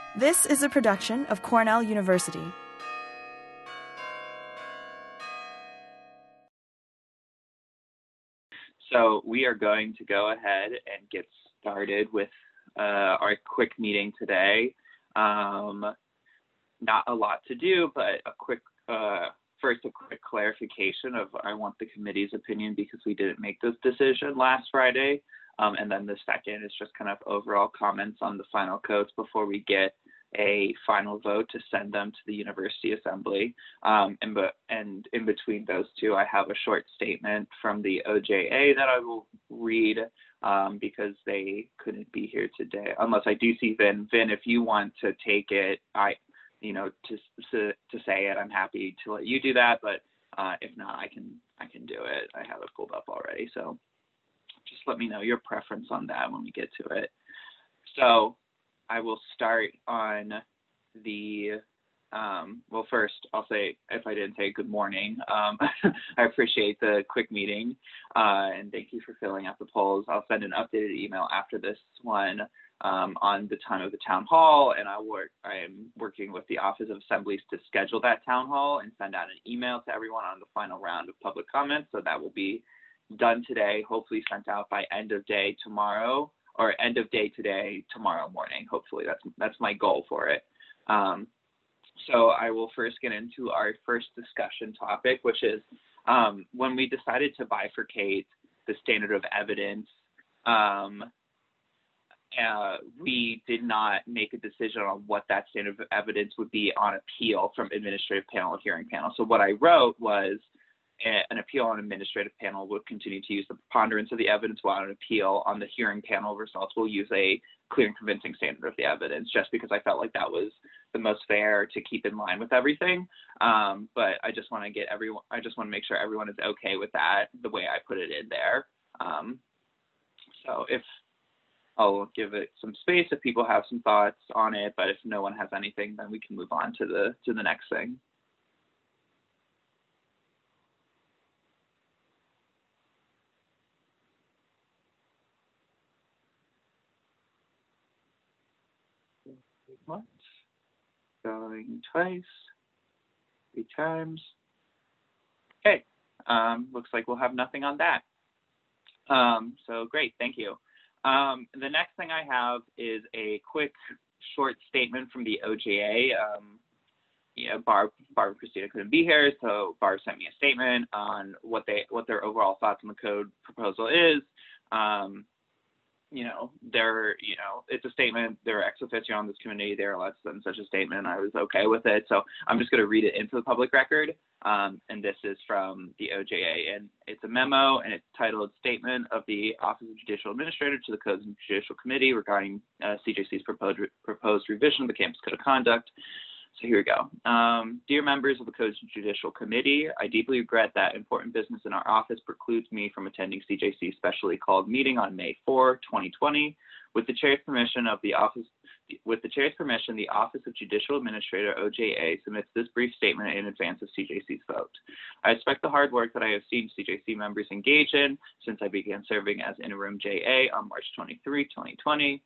This is a production of Cornell University. So we are going to go ahead and get started with our quick meeting today. Not a lot to do, but a quick clarification of I want the committee's opinion because we didn't make this decision last Friday. And then the second is just kind of overall comments on the final codes before we get a final vote to send them to the University Assembly. And in between those two, I have a short statement from the OJA that I will read because they couldn't be here today, unless I do see Vin. Vin, if you want to take it, to say it, I'm happy to let you do that. But if not, I can do it. I have it pulled up already. So just let me know your preference on that when we get to it. So I will start on the, well, first I'll say, if I didn't say good morning, I appreciate the quick meeting and thank you for filling out the polls. I'll send an updated email after this one on the time of the town hall, and I am working with the Office of Assemblies to schedule that town hall and send out an email to everyone on the final round of public comments. So that will be done today, hopefully sent out by end of day tomorrow, or end of day today, tomorrow morning. Hopefully that's my goal for it. So I will first get into our first discussion topic, which is when we decided to bifurcate the standard of evidence, we did not make a decision on what that standard of evidence would be on appeal from administrative panel and hearing panel. So what I wrote was an appeal on administrative panel will continue to use the preponderance of the evidence, while an appeal on the hearing panel results will use a clear and convincing standard of the evidence, just because I felt like that was the most fair to keep in line with everything. But I just want to make sure everyone is okay with that, the way I put it in there. So if I'll give it some space if people have some thoughts on it, but if no one has anything, then we can move on to the next thing. Once, going twice, 3 times. Okay, looks like we'll have nothing on that. So great, thank you. The next thing I have is a quick short statement from the OJA. Barb Christina couldn't be here, so Barb sent me a statement on what their overall thoughts on the code proposal is. It's a statement. They're ex officio on this committee. They're allowed to send such a statement. I was okay with it. So I'm just going to read it into the public record. And this is from the OJA. And it's a memo, and it's titled Statement of the Office of Judicial Administrator to the Codes and Judicial Committee regarding CJC's proposed revision of the Campus Code of Conduct. So here we go. Dear members of the Codes and Judicial Committee, I deeply regret that important business in our office precludes me from attending CJC's specially called meeting on May 4, 2020. With the Chair's permission, the Office of Judicial Administrator, OJA, submits this brief statement in advance of CJC's vote. I respect the hard work that I have seen CJC members engage in since I began serving as interim JA on March 23, 2020.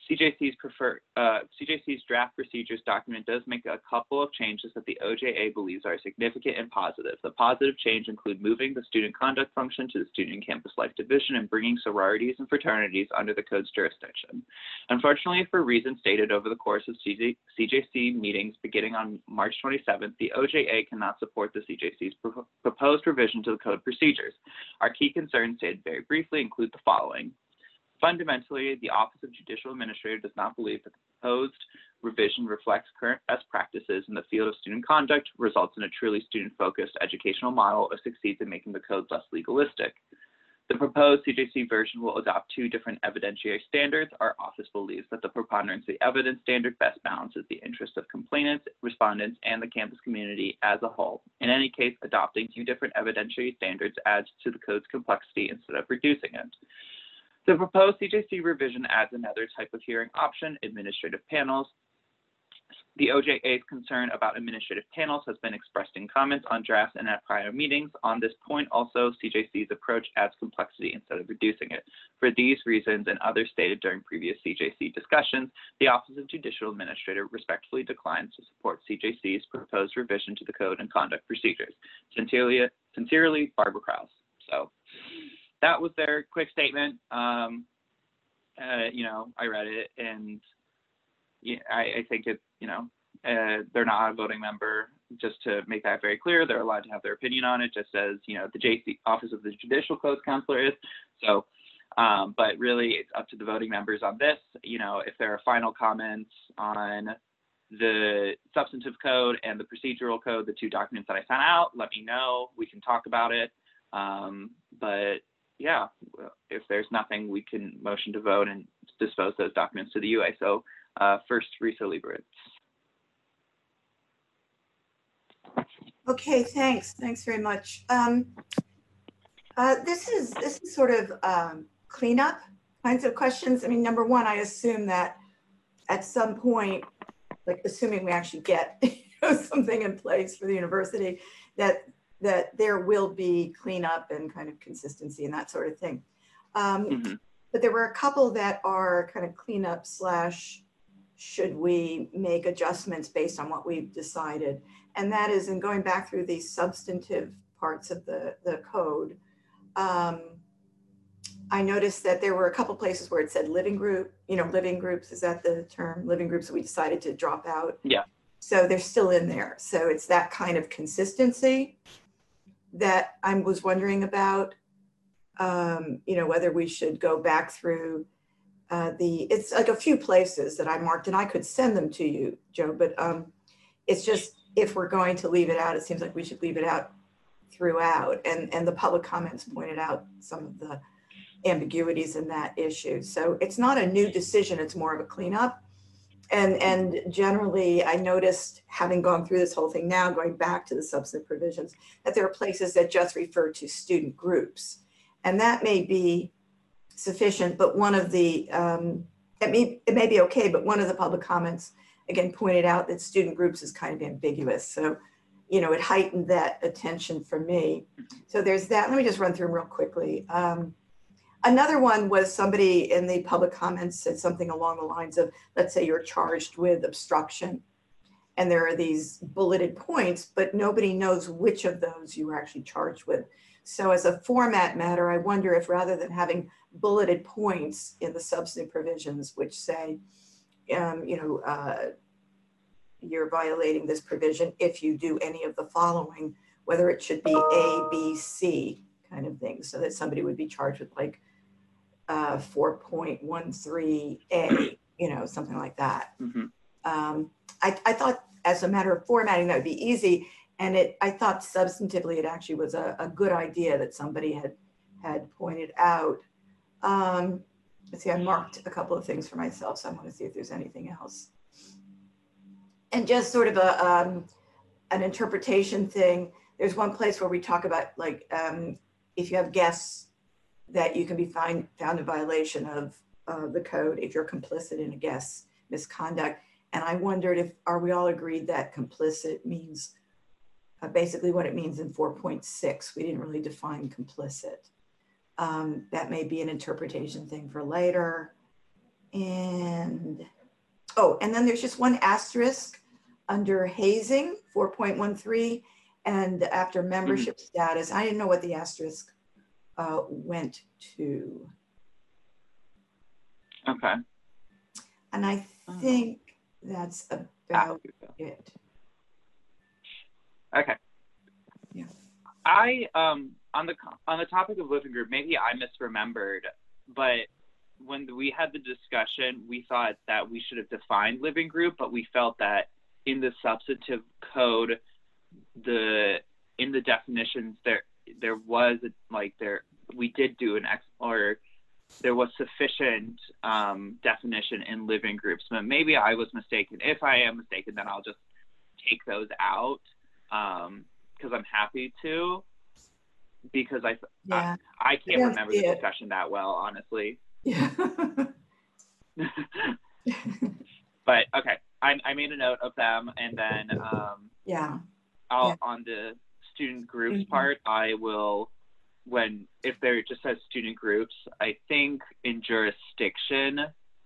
CJC's draft procedures document does make a couple of changes that the OJA believes are significant and positive. The positive change include moving the student conduct function to the Student and Campus Life Division and bringing sororities and fraternities under the code's jurisdiction. Unfortunately, for reasons stated over the course of CJC meetings beginning on March 27th, the OJA cannot support the CJC's proposed revision to the code procedures. Our key concerns, stated very briefly, include the following. Fundamentally, the Office of Judicial Administrator does not believe that the proposed revision reflects current best practices in the field of student conduct, results in a truly student-focused educational model, or succeeds in making the codes less legalistic. The proposed CJC version will adopt 2 different evidentiary standards. Our office believes that the preponderance of the evidence standard best balances the interests of complainants, respondents, and the campus community as a whole. In any case, adopting 2 different evidentiary standards adds to the code's complexity instead of reducing it. The proposed CJC revision adds another type of hearing option, administrative panels. The OJA's concern about administrative panels has been expressed in comments on drafts and at prior meetings. On this point, also, CJC's approach adds complexity instead of reducing it. For these reasons and others stated during previous CJC discussions, the Office of Judicial Administrator respectfully declines to support CJC's proposed revision to the Code and Conduct Procedures. Sincerely, Barbara Krause. So that was their quick statement. You know, I read it, and I think it, you know, they're not a voting member. Just to make that very clear, they're allowed to have their opinion on it, just as, you know, the JC Office of the Judicial Codes Counselor is. So, but really, it's up to the voting members on this. You know, if there are final comments on the substantive code and the procedural code, the two documents that I sent out, let me know. We can talk about it. But yeah, if there's nothing, we can motion to vote and dispose those documents to the UA. So first, Risa Lieberich. Okay, thanks. Thanks very much. This is sort of cleanup kinds of questions. I mean, number one, I assume that at some point, like assuming we actually get something in place for the university, that there will be cleanup and kind of consistency and that sort of thing. But there were a couple that are kind of cleanup slash should we make adjustments based on what we've decided. And that is in going back through these substantive parts of the code. I noticed that there were a couple places where it said living group, you know, living groups, is that the term, living groups, that we decided to drop out? Yeah. So they're still in there. So it's that kind of consistency that I was wondering about, you know, whether we should go back through it's like a few places that I marked, and I could send them to you, Joe, but it's just, if we're going to leave it out, it seems like we should leave it out throughout. And the public comments pointed out some of the ambiguities in that issue. So it's not a new decision, it's more of a cleanup. And generally, I noticed, having gone through this whole thing now, going back to the substantive provisions, that there are places that just refer to student groups. And that may be sufficient, but one of the, it may be okay, but one of the public comments, again, pointed out that student groups is kind of ambiguous. So, you know, it heightened that attention for me. So there's that. Let me just run through them real quickly. Another one was somebody in the public comments said something along the lines of, let's say you're charged with obstruction, and there are these bulleted points, but nobody knows which of those you were actually charged with. So as a format matter, I wonder if rather than having bulleted points in the substantive provisions, which say, you know, you're violating this provision if you do any of the following, whether it should be A, B, C kind of thing, so that somebody would be charged with like 4.13A, you know, something like that. I thought as a matter of formatting, that would be easy. And I thought substantively, it actually was a good idea that somebody had pointed out. Let's see, I marked a couple of things for myself, so I want to see if there's anything else. And just sort of an interpretation thing. There's one place where we talk about, like, if you have guests, that you can be found in violation of the code if you're complicit in a guest's misconduct. And I wondered are we all agreed that complicit means basically what it means in 4.6. We didn't really define complicit. That may be an interpretation thing for later. And, oh, and then there's just one asterisk under hazing, 4.13, and after membership status. I didn't know what the asterisk went to. Okay. And I think that's about it. Okay. Yeah. I on the topic of living group, maybe I misremembered, but when we had the discussion, we thought that we should have defined living group, but we felt that in the substantive code, in the definitions there was we did do there was sufficient definition in living groups, but maybe I was mistaken. If I am mistaken, then I'll just take those out because I'm happy to, because I can't remember the discussion that well, honestly. Yeah. But okay, I made a note of them, and then Yeah. on the student groups part, I will, if there just says student groups, I think in jurisdiction,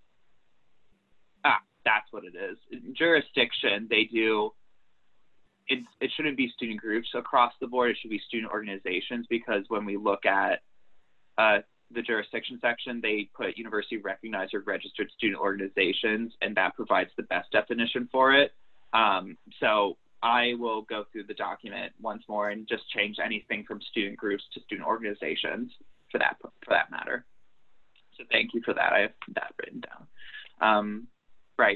that's what it is. In jurisdiction, they do, it shouldn't be student groups across the board, it should be student organizations, because when we look at the jurisdiction section, they put university recognized or registered student organizations, and that provides the best definition for it. So I will go through the document once more and just change anything from student groups to student organizations for that matter. So thank you for that. I have that written down. Right.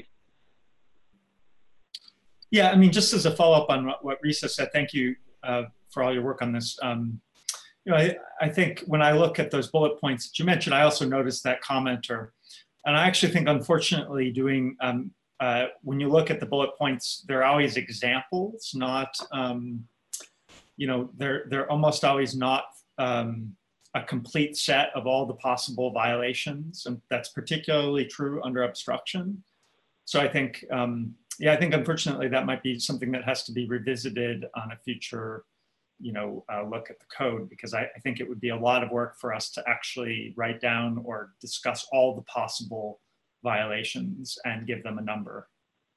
Yeah, I mean, just as a follow-up on what Risa said, thank you for all your work on this. You know, I think when I look at those bullet points that you mentioned, I also noticed that commenter. And I actually think, unfortunately, doing, when you look at the bullet points, they're always examples, not, you know, they're almost always not a complete set of all the possible violations. And that's particularly true under obstruction. So I think, yeah, I think unfortunately that might be something that has to be revisited on a future, you know, look at the code, because I think it would be a lot of work for us to actually write down or discuss all the possible violations and give them a number.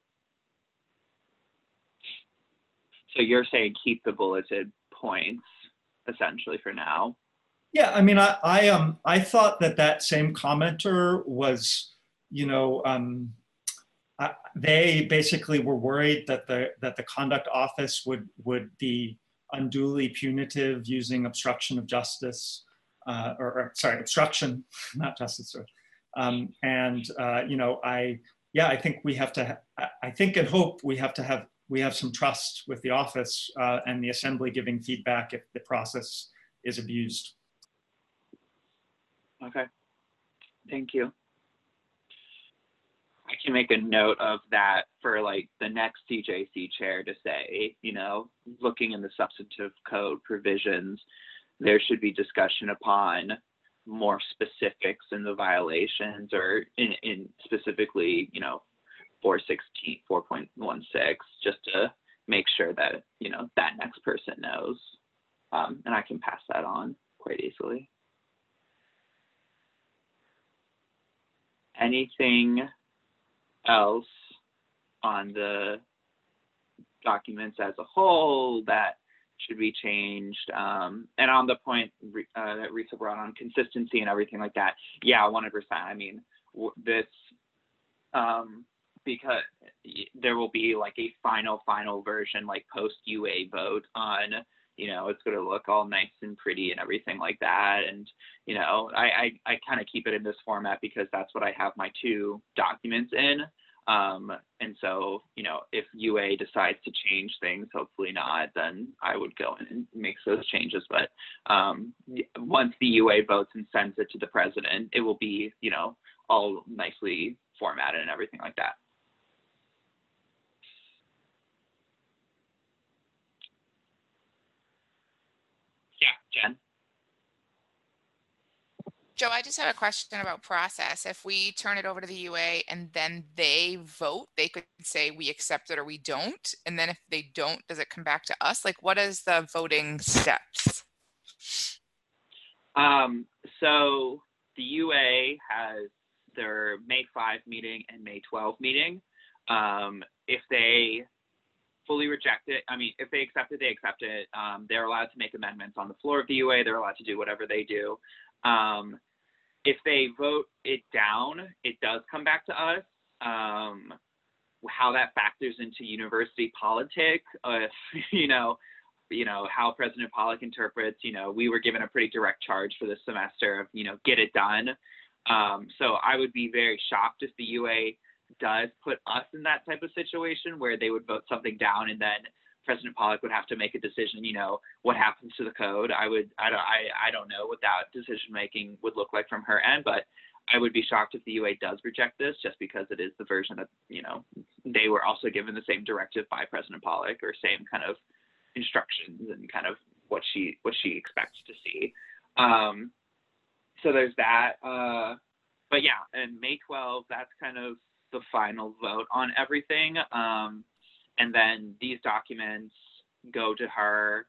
So you're saying keep the bulleted points essentially for now? Yeah, I mean, I thought that same commenter was, you know, they basically were worried that the conduct office would be unduly punitive using obstruction of justice, or sorry, obstruction, not justice. And you know, I think we have to. I think and hope we have some trust with the office and the assembly giving feedback if the process is abused. Okay, thank you. I can make a note of that for like the next CJC chair to say, you know, looking in the substantive code provisions, there should be discussion upon more specifics in the violations, or in specifically, you know, 4.16, just to make sure that, you know, that next person knows. And I can pass that on quite easily. Anything else on the documents as a whole that should be changed? And on the point that Risa brought on consistency and everything like that, yeah, 100%. I mean, this, because there will be like a final version, like post UA vote on, you know, it's going to look all nice and pretty and everything like that. And, you know, I kind of keep it in this format because that's what I have my two documents in. And so, you know, if UA decides to change things, hopefully not, then I would go in and make those changes. But once the UA votes and sends it to the president, it will be, you know, all nicely formatted and everything like that. Yeah, Jen? Joe, I just have a question about process. If we turn it over to the UA and then they vote, they could say we accept it or we don't. And then if they don't, does it come back to us? Like, what is the voting steps? So the UA has their May 5 meeting and May 12 meeting. If they fully reject it, I mean, if they accept it, they accept it. They're allowed to make amendments on the floor of the UA. They're allowed to do whatever they do. If they vote it down, it does come back to us. How that factors into university politics, you know, how President Pollock interprets, you know, we were given a pretty direct charge for this semester of, you know, get it done. So I would be very shocked if the UA does put us in that type of situation where they would vote something down and then President Pollock would have to make a decision, you know, what happens to the code. I don't know what that decision making would look like from her end, but I would be shocked if the UA does reject this, just because it is the version that, you know, they were also given the same directive by President Pollock, or same kind of instructions and kind of what she expects to see. So there's that. But yeah, and May 12, that's kind of the final vote on everything. And then these documents go to her.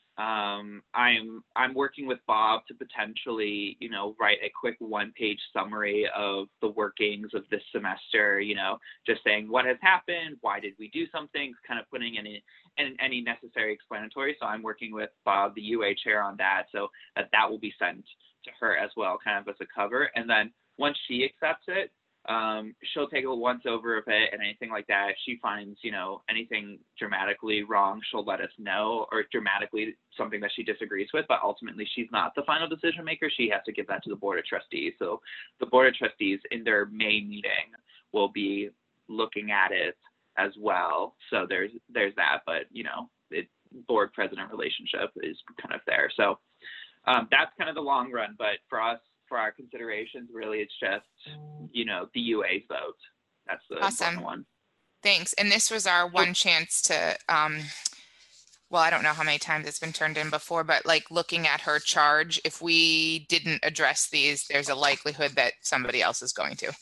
I'm working with Bob to potentially, write a quick one-page summary of the workings of this semester, just saying what has happened, why did we do some things, kind of putting any necessary explanatory. So I'm working with Bob, the UA chair, on that, so that will be sent to her as well, kind of as a cover. And then once she accepts it, she'll take a once over of it and anything like that. If she finds, anything dramatically wrong, she'll let us know, or dramatically something that she disagrees with, but ultimately she's not the final decision maker. She has to give that to the Board of Trustees. So the Board of Trustees in their May meeting will be looking at it as well. So there's that, but board president relationship is kind of there. So that's kind of the long run, but for us, for our considerations, really, it's just, the UA's vote. That's the important one. Thanks. And this was our one chance to, well, I don't know how many times it's been turned in before, but like looking at her charge, if we didn't address these, there's a likelihood that somebody else is going to.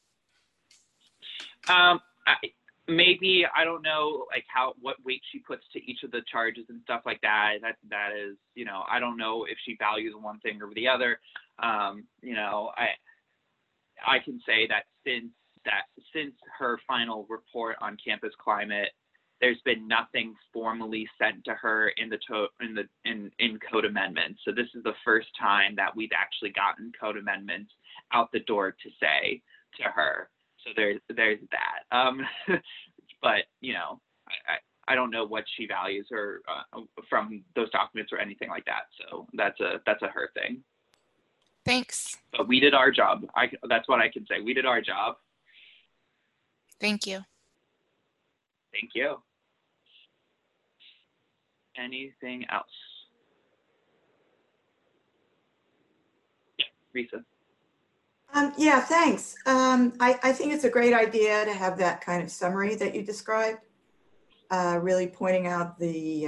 Maybe, I don't know, like what weight she puts to each of the charges and stuff like that. That is, I don't know if she values one thing over the other. I can say that since her final report on campus climate, there's been nothing formally sent to her in code amendments. So this is the first time that we've actually gotten code amendments out the door to say to her. So there's that. But I don't know what she values or from those documents or anything like that. So that's a her thing. Thanks. But we did our job. That's what I can say. We did our job. Thank you. Thank you. Anything else? Yeah, Risa. Yeah, thanks. I think it's a great idea to have that kind of summary that you described, really pointing out the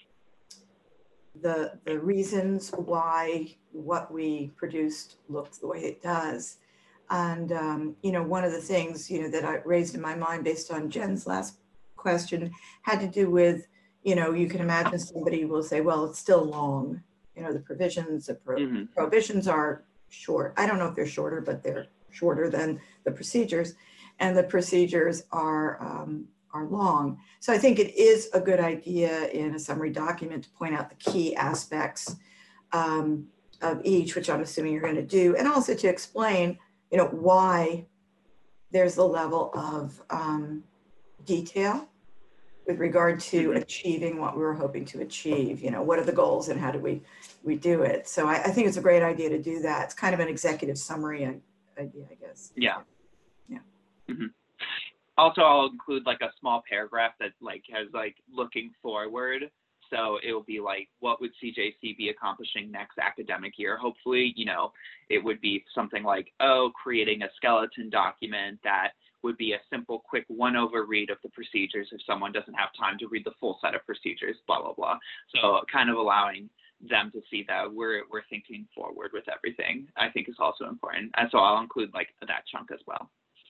reasons why what we produced looks the way it does. And, one of the things, that I raised in my mind based on Jen's last question had to do with, you can imagine somebody will say, well, it's still long. The provisions, prohibitions are short. I don't know if they're shorter, but they're shorter than the procedures, and the procedures are long. So I think it is a good idea in a summary document to point out the key aspects of each, which I'm assuming you're going to do, and also to explain, why there's a level of detail with regard to achieving what we were hoping to achieve. What are the goals and how do we do it? So I think it's a great idea to do that. It's kind of an executive summary idea, I guess. Yeah. Yeah. Mm-hmm. Also, I'll include like a small paragraph that has looking forward. So it will be like, what would CJC be accomplishing next academic year? Hopefully, it would be something like, creating a skeleton document that would be a simple, quick one-over read of the procedures if someone doesn't have time to read the full set of procedures, blah, blah, blah. So kind of allowing them to see that we're thinking forward with everything, I think is also important. And so I'll include that chunk as well.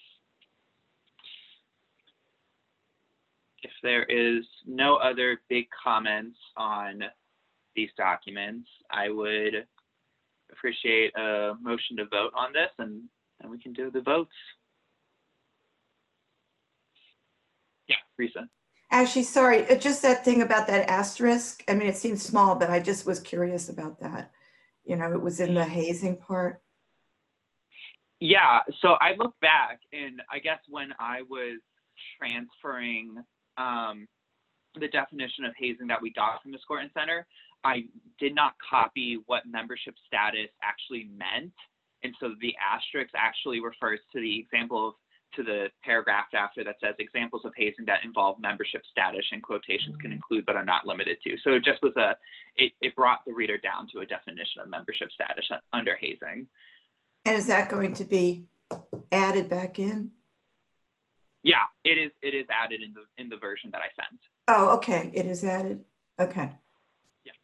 If there is no other big comments on these documents, I would appreciate a motion to vote on this, and we can do the votes. Yeah, Risa. Actually, sorry, just that thing about that asterisk. I mean, it seems small, but I just was curious about that. It was in the hazing part. Yeah, so I look back, and I guess when I was transferring the definition of hazing that we got from the Skorton Center, I did not copy what membership status actually meant. And so the asterisk actually refers to the to the paragraph after that says examples of hazing that involve membership status, and quotations can include but are not limited to. So it just was it brought the reader down to a definition of membership status under hazing. And is that going to be added back in? Yeah, it is added in the version that I sent. Oh, okay. It is added. Okay. Yeah.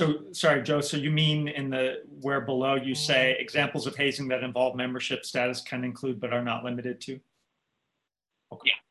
So, sorry, Joe, so you mean where below you say examples of hazing that involve membership status can include but are not limited to? Okay. Yeah.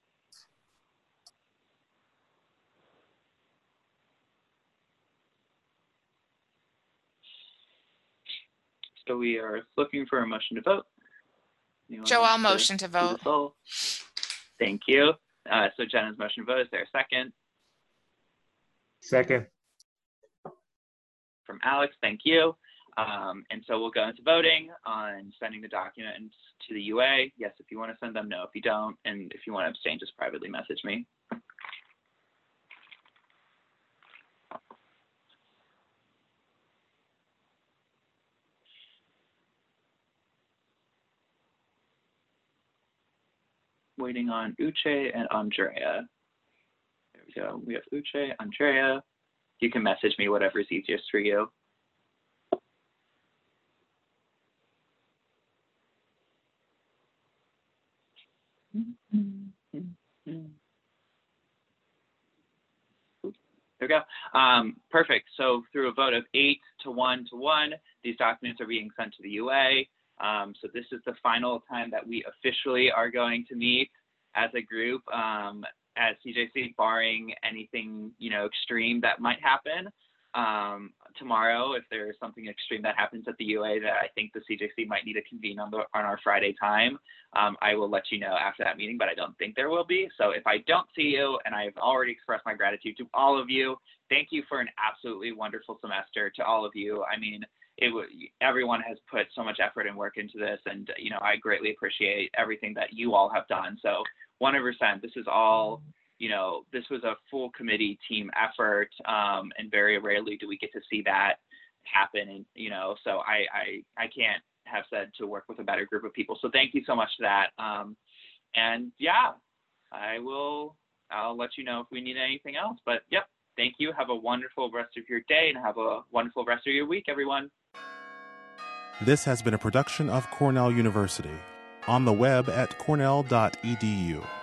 So we are looking for a motion to vote. Anyone Joe, wants I'll motion to do vote. this all? Thank you. So Jenna's motion to vote, is there a second? Second. From Alex, thank you. And so we'll go into voting on sending the documents to the UA. Yes, if you want to send them, no, if you don't. And if you want to abstain, just privately message me. Waiting on Uche and Andrea. There we go. We have Uche, Andrea. You can message me whatever is easiest for you. There we go. Perfect. So through a vote of 8 to 1 to 1, these documents are being sent to the UA. So this is the final time that we officially are going to meet as a group at CJC, barring anything, extreme that might happen. Tomorrow, if there is something extreme that happens at the UA that I think the CJC might need to convene on our Friday time, I will let you know after that meeting, but I don't think there will be. So if I don't see you, and I've already expressed my gratitude to all of you, thank you for an absolutely wonderful semester to all of you. I mean, everyone has put so much effort and work into this, and I greatly appreciate everything that you all have done. So 100%, this is all, this was a full committee team effort, and very rarely do we get to see that happen. And so I can't have said to work with a better group of people. So thank you so much for that. And yeah, I'll let you know if we need anything else. But yep, thank you. Have a wonderful rest of your day, and have a wonderful rest of your week, everyone. This has been a production of Cornell University. On the web at cornell.edu.